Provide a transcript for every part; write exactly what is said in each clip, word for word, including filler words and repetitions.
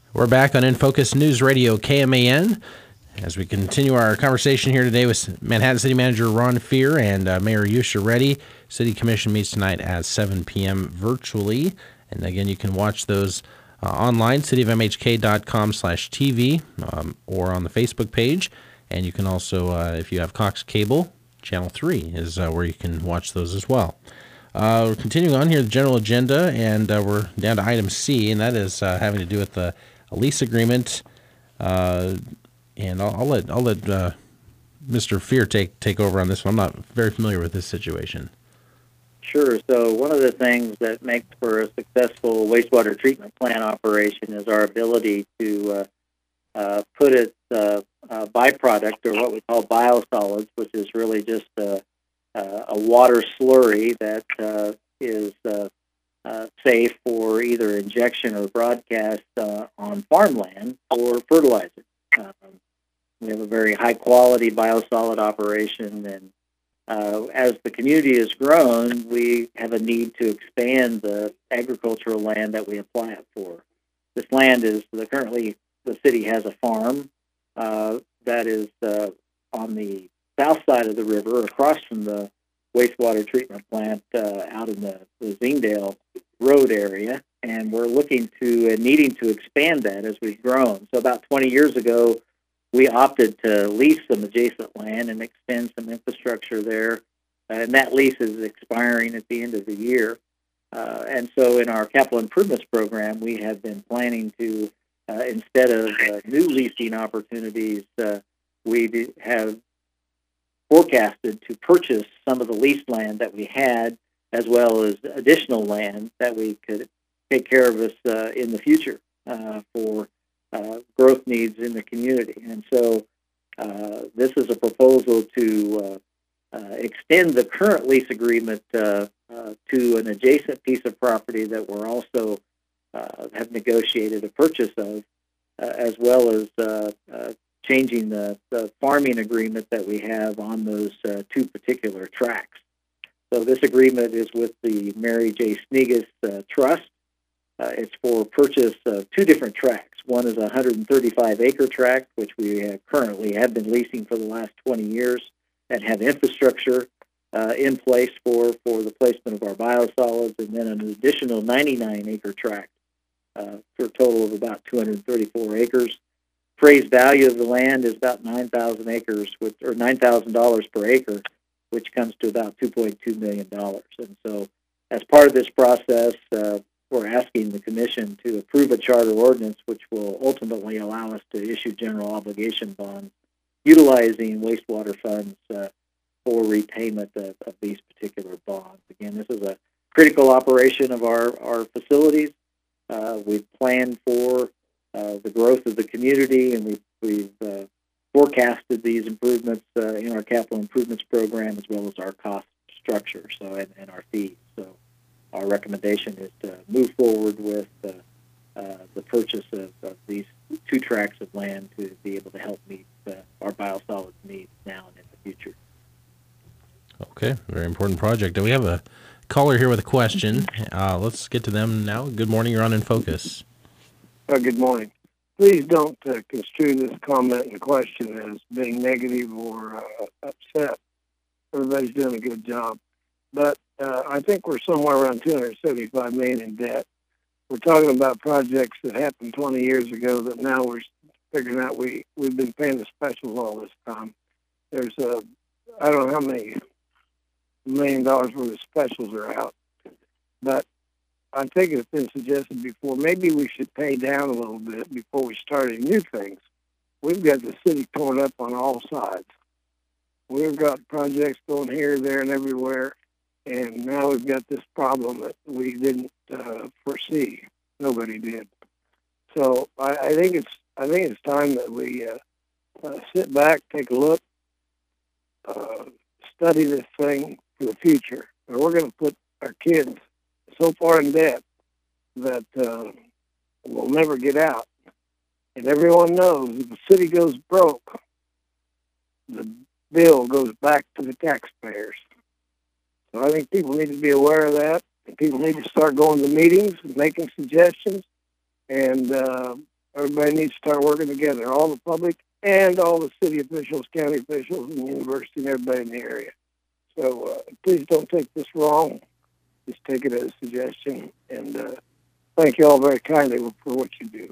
We're back on In Focus News Radio, K M A N, as we continue our conversation here today with Manhattan City Manager Ron Fear and uh, Mayor Yusha Reddy. City Commission meets tonight at seven p.m. virtually. And again, you can watch those uh, online, cityofmhk.com slash TV, um, or on the Facebook page. And you can also, uh, if you have Cox Cable, Channel three is uh, where you can watch those as well. Uh, we're continuing on here, the general agenda, and uh, we're down to item C, and that is uh, having to do with the a lease agreement. Uh, and I'll, I'll let I'll let uh, Mister Fear take take over on this one. I'm not very familiar with this situation. Sure. So one of the things that makes for a successful wastewater treatment plant operation is our ability to uh, uh, put its uh, uh, byproduct, or what we call biosolids, which is really just a, a water slurry that uh, is uh, uh, safe for either injection or broadcast uh, on farmland for fertilizer. Um, we have a very high-quality biosolid operation, and uh, as the community has grown, we have a need to expand the agricultural land that we apply it for. This land is the, currently the city has a farm uh, that is uh, on the south side of the river, across from the wastewater treatment plant uh, out in the, the Zingdale Road area, and we're looking to and needing to expand that as we've grown. So about twenty years ago, we opted to lease some adjacent land and extend some infrastructure there, and that lease is expiring at the end of the year. Uh, and so in our capital improvements program, we have been planning to, uh, instead of uh, new leasing opportunities, uh, we have forecasted to purchase some of the leased land that we had, as well as additional land that we could take care of us uh, in the future uh, for uh, growth needs in the community. And so uh, this is a proposal to uh, uh, extend the current lease agreement uh, uh, to an adjacent piece of property that we're also uh, have negotiated a purchase of, uh, as well as uh, uh, changing the, the farming agreement that we have on those uh, two particular tracts. So this agreement is with the Mary J. Snegas uh, Trust. Uh, it's for purchase of two different tracts. One is a one hundred thirty-five acre tract, which we have currently have been leasing for the last twenty years and have infrastructure uh, in place for, for the placement of our biosolids, and then an additional ninety-nine acre tract uh, for a total of about two hundred thirty-four acres. Appraised value of the land is about nine thousand acres, which, or nine thousand dollars per acre, which comes to about two point two million dollars. And so as part of this process, uh, we're asking the Commission to approve a charter ordinance which will ultimately allow us to issue general obligation bonds utilizing wastewater funds uh, for repayment of, of these particular bonds. Again, this is a critical operation of our, our facilities. Uh, we've planned for uh, the growth of the community, and we've, we've uh, forecasted these improvements uh, in our capital improvements program, as well as our cost structure, so and, and our fees. So our recommendation is to move forward with uh, uh, the purchase of, of these two tracts of land to be able to help meet uh, our biosolids needs now and in the future. Okay, very important project. Do we have a caller here with a question? Uh, let's get to them now. Good morning. You're on In Focus. Uh, good morning. Please don't uh, construe this comment and question as being negative or uh, upset. Everybody's doing a good job. But uh, I think we're somewhere around two hundred seventy-five million dollars in debt. We're talking about projects that happened twenty years ago that now we're figuring out we, we've been paying the specials all this time. There's, uh, I don't know how many million dollars worth of specials are out. But I think it's been suggested before, maybe we should pay down a little bit before we start any new things. We've got the city torn up on all sides. We've got projects going here, there, and everywhere, and now we've got this problem that we didn't uh, foresee. Nobody did. So I, I think it's I think it's time that we uh, uh, sit back, take a look, uh, study this thing for the future. And we're going to put our kids so far in debt that uh, we'll never get out. And everyone knows if the city goes broke, the bill goes back to the taxpayers. So I think people need to be aware of that, and people need to start going to meetings and making suggestions. And uh, Everybody needs to start working together, all the public and all the city officials, county officials, and university and everybody in the area. So uh, please don't take this wrong. Just take it as a suggestion. And uh, thank you all very kindly for what you do.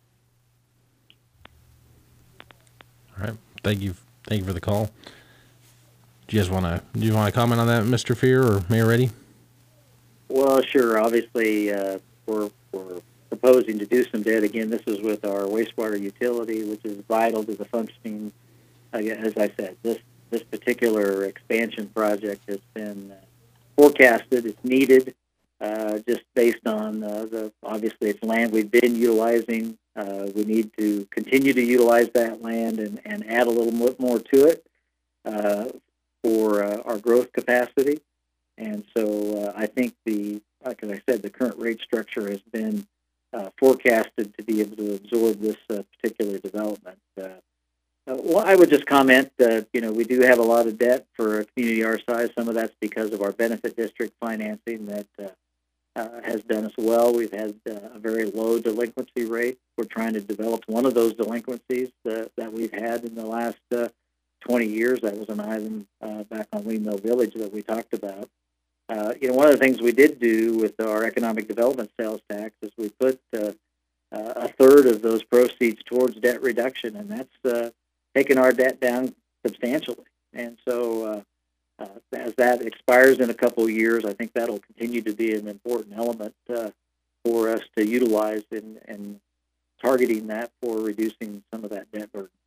All right. Thank you. Thank you for the call. Do you guys want to, do you want to comment on that, Mister Fear or Mayor Reddy? Well, sure. Obviously, uh, we're, we're proposing to do some debt. Again, this is with our wastewater utility, which is vital to the functioning. Again, as I said, this, this particular expansion project has been uh, forecasted. It's needed uh, just based on uh, the, obviously, it's land we've been utilizing. Uh, we need to continue to utilize that land and, and add a little bit more to it uh, for uh, our growth capacity. And so uh, I think the, like I said, the current rate structure has been uh, forecasted to be able to absorb this uh, particular development. Uh, uh, well, I would just comment that, you know, we do have a lot of debt for a community our size. Some of that's because of our benefit district financing that uh, uh, has done us well. We've had uh, a very low delinquency rate. We're trying to develop one of those delinquencies uh, that we've had in the last uh, twenty years. That was an item uh, back on Windmill Village that we talked about. Uh, you know, one of the things we did do with our economic development sales tax is we put uh, uh, a third of those proceeds towards debt reduction, and that's uh, taken our debt down substantially. And so uh, uh, as that expires in a couple of years, I think that'll continue to be an important element uh, for us to utilize in, in targeting that for reducing some of that debt burden.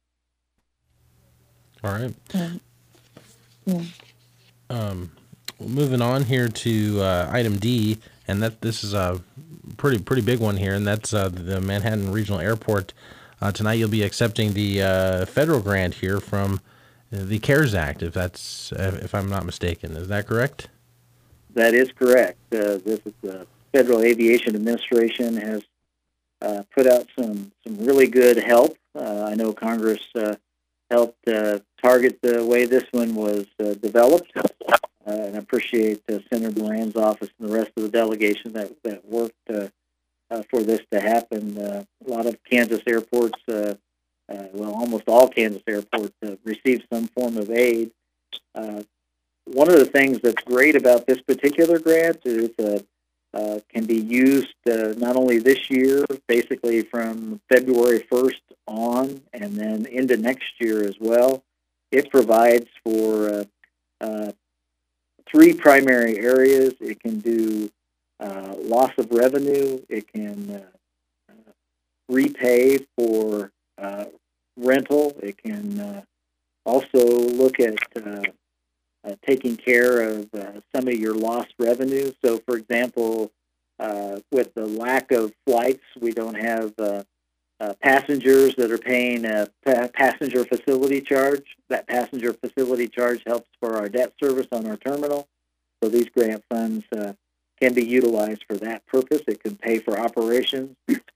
All right. Yeah. Yeah. Um, well, moving on here to uh, item D, and that this is a pretty pretty big one here, and that's uh, the Manhattan Regional Airport. Uh, tonight you'll be accepting the uh, federal grant here from the CARES Act, if that's uh, if I'm not mistaken. Is that correct? That is correct. Uh, this is the Federal Aviation Administration has uh, put out some some really good help. Uh, I know Congress uh, helped uh, target the way this one was uh, developed, uh, and I appreciate uh, Senator Duran's office and the rest of the delegation that that worked uh, uh, for this to happen. Uh, a lot of Kansas airports, uh, uh, well, almost all Kansas airports, uh, received some form of aid. Uh, one of the things that's great about this particular grant is uh, uh, can be used uh, not only this year, basically from February first on, and then into next year as well. It provides for uh, uh, three primary areas. It can do uh, loss of revenue. It can uh, uh, repay for uh, rental. It can uh, also look at uh, uh, taking care of uh, some of your lost revenue. So, for example, uh, with the lack of flights, we don't have uh, uh, passengers that are paying a pa- passenger facility charge. That passenger facility charge helps for our debt service on our terminal. So these grant funds uh, can be utilized for that purpose. It can pay for operations.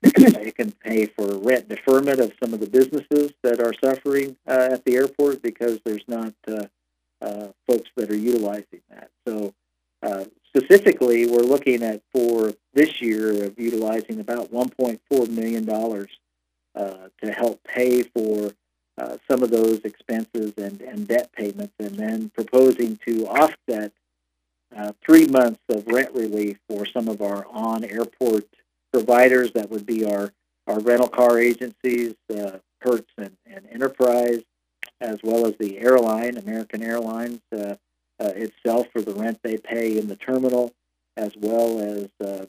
It can pay for rent deferment of some of the businesses that are suffering uh, at the airport because there's not uh, uh, folks that are utilizing that. So uh, specifically, we're looking at for this year of utilizing about one point four million dollars uh, to help pay for uh, some of those expenses and, and debt payments, and then proposing to offset uh, three months of rent relief for some of our on-airport providers. That would be our, our rental car agencies, uh, Hertz and, and Enterprise, as well as the airline, American Airlines uh, uh, itself, for the rent they pay in the terminal, as well as uh,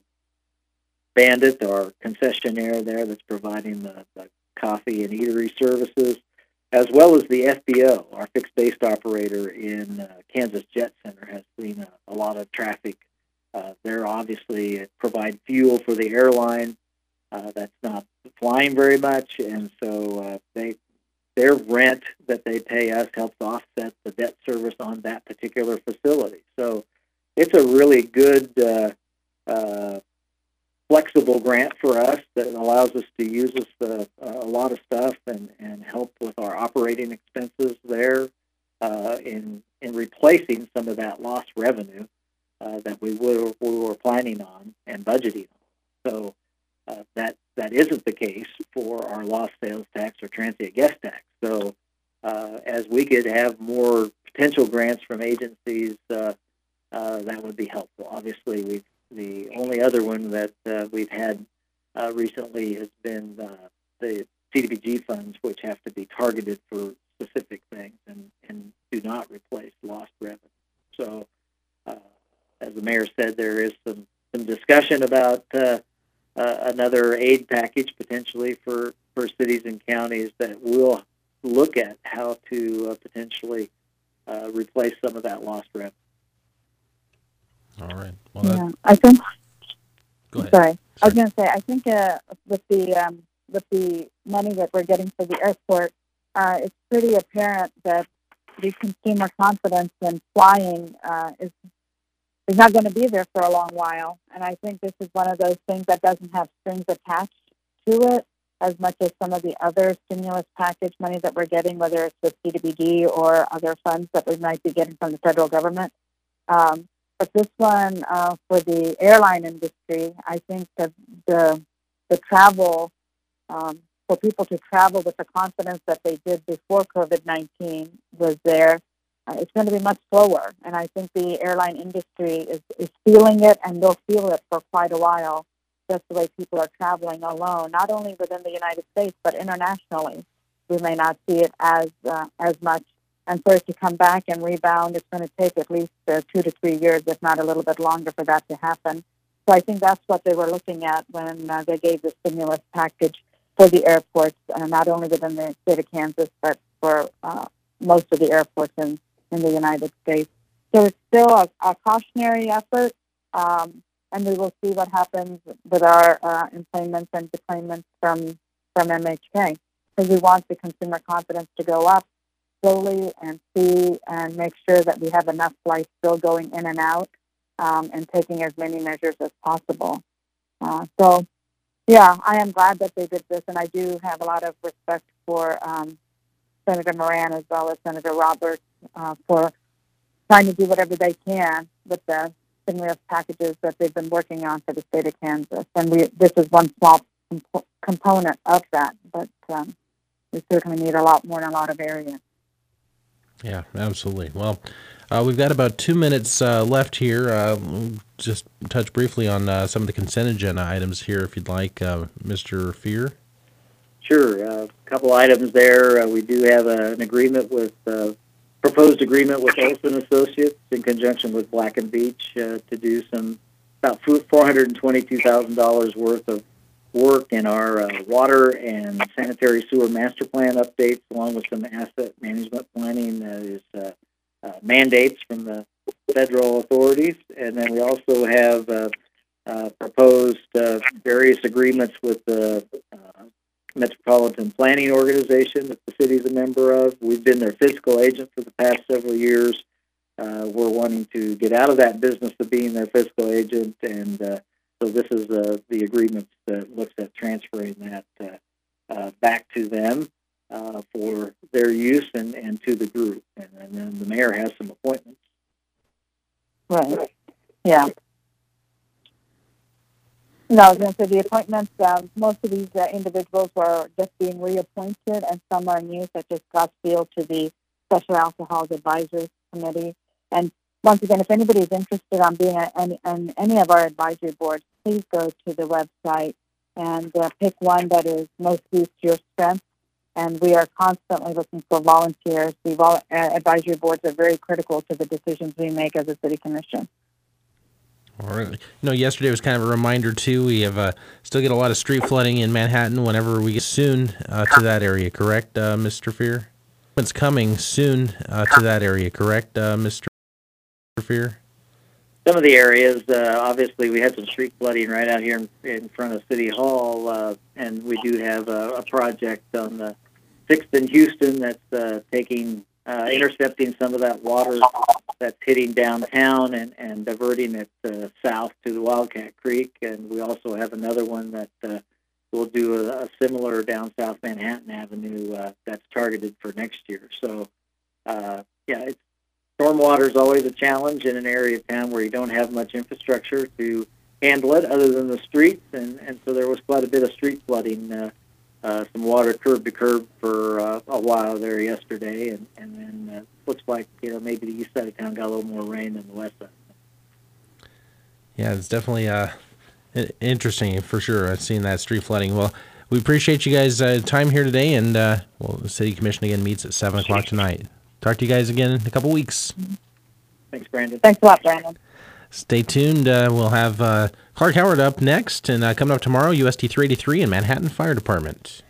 Bandit, our concessionaire there that's providing the, the coffee and eatery services, as well as the F B O, our fixed-based operator in uh, Kansas Jet Center, has seen a, a lot of traffic. Uh, they're obviously provide fuel for the airline uh, that's not flying very much, and so uh, they their rent that they pay us helps offset the debt service on that particular facility. So it's a really good uh, uh, flexible grant for us that allows us to use us the, uh, a lot of stuff and, and help with our operating expenses there uh, in in replacing some of that lost revenue uh, that we were, we were planning on and budgeting on. So uh, that that isn't the case for our lost sales tax or transient guest tax. So uh, as we could have more potential grants from agencies, uh, uh, that would be helpful. Obviously, we've, the only other one that uh, we've had uh, recently has been uh, the C D B G funds, which have to be targeted for specific things and, and do not replace lost revenue. So uh, as the mayor said, there is some, some discussion about uh, uh, another aid package potentially for, for cities and counties that will look at how to uh, potentially uh, replace some of that lost revenue. All right. Well, Yeah, that, I think. go ahead. Sorry, I was Sorry. going to say. I think uh, with the um, with the money that we're getting for the airport, uh, it's pretty apparent that the consumer confidence in flying uh, is is not going to be there for a long while. And I think this is one of those things that doesn't have strings attached to it as much as some of the other stimulus package money that we're getting, whether it's with C D B G or other funds that we might be getting from the federal government. Um, but this one uh, for the airline industry, I think that the the travel um, for people to travel with the confidence that they did before COVID nineteen was there. Uh, it's going to be much slower, and I think the airline industry is, is feeling it, and they'll feel it for quite a while, just the way people are traveling alone, not only within the United States, but internationally. We may not see it as uh, as much, and for it to come back and rebound, it's going to take at least uh, two to three years, if not a little bit longer, for that to happen. So I think that's what they were looking at when uh, they gave the stimulus package for the airports, uh, not only within the state of Kansas, but for uh, most of the airports in in the United States. So it's still a, a cautionary effort, um, and we will see what happens with our uh, employments and deployments from, from M H K, because we want the consumer confidence to go up slowly and see and make sure that we have enough flights still going in and out um, and taking as many measures as possible. Uh, so, yeah, I am glad that they did this, and I do have a lot of respect for um, Senator Moran as well as Senator Roberts uh, for trying to do whatever they can with the stimulus packages that they've been working on for the state of Kansas. And we this is one small comp- component of that, but um, we certainly need a lot more in a lot of areas. Yeah, absolutely. Well, uh, we've got about two minutes uh, left here. Uh, we'll just touch briefly on uh, some of the consent agenda items here, if you'd like, uh, Mister Fear. Sure. A uh, couple items there. Uh, we do have a, an agreement with, uh, proposed agreement with Olson Associates in conjunction with Black and Beach uh, to do some about four hundred twenty-two thousand dollars worth of work in our uh, water and sanitary sewer master plan updates, along with some asset management planning that is uh, uh, mandates from the federal authorities. And then we also have uh, uh, proposed uh, various agreements with the uh, Metropolitan Planning Organization that the city is a member of. We've been their fiscal agent for the past several years. Uh, we're wanting to get out of that business of being their fiscal agent, and uh, so this is uh, the agreement that looks at transferring that uh, uh, back to them uh, for their use and, and to the group. And, and then the mayor has some appointments. Right. Yeah. No, I was going to say the appointments, um, most of these uh, individuals were just being reappointed, and some are new, such as Scott Field to the Special Alcohols Advisory Committee. And once again, if anybody is interested on being on any, on any of our advisory boards, please go to the website and uh, pick one that is most suits your strengths. And we are constantly looking for volunteers. The vol- uh, advisory boards are very critical to the decisions we make as a city commission. All right. You know, yesterday was kind of a reminder, too. We have uh, still get a lot of street flooding in Manhattan whenever we get soon uh, to that area, correct, uh, Mister Fear? It's coming soon uh, to that area, correct, uh, Mister Fear? Some of the areas, uh, obviously, we had some street flooding right out here in, in front of City Hall, uh, and we do have a, a project on the sixth in Houston that's uh, taking, uh, intercepting some of that water that's hitting downtown and, and diverting it uh, south to the Wildcat Creek. And we also have another one that uh, will do a, a similar down South Manhattan Avenue uh, that's targeted for next year. So, uh, yeah, it's, stormwater is always a challenge in an area of town where you don't have much infrastructure to handle it other than the streets, and, and so there was quite a bit of street flooding, uh, uh, some water curb to curb for uh, a while there yesterday, and, and then uh, looks like, you know, maybe the east side of town got a little more rain than the west side. Yeah, it's definitely uh, interesting for sure. I've seen that street flooding. Well, we appreciate you guys' uh, time here today, and uh, well, the City Commission again meets at seven o'clock tonight. Talk to you guys again in a couple weeks. Thanks, Brandon. Thanks a lot, Brandon. Stay tuned. Uh, we'll have uh, Clark Howard up next, and uh, coming up tomorrow, U S D three eighty-three and Manhattan Fire Department.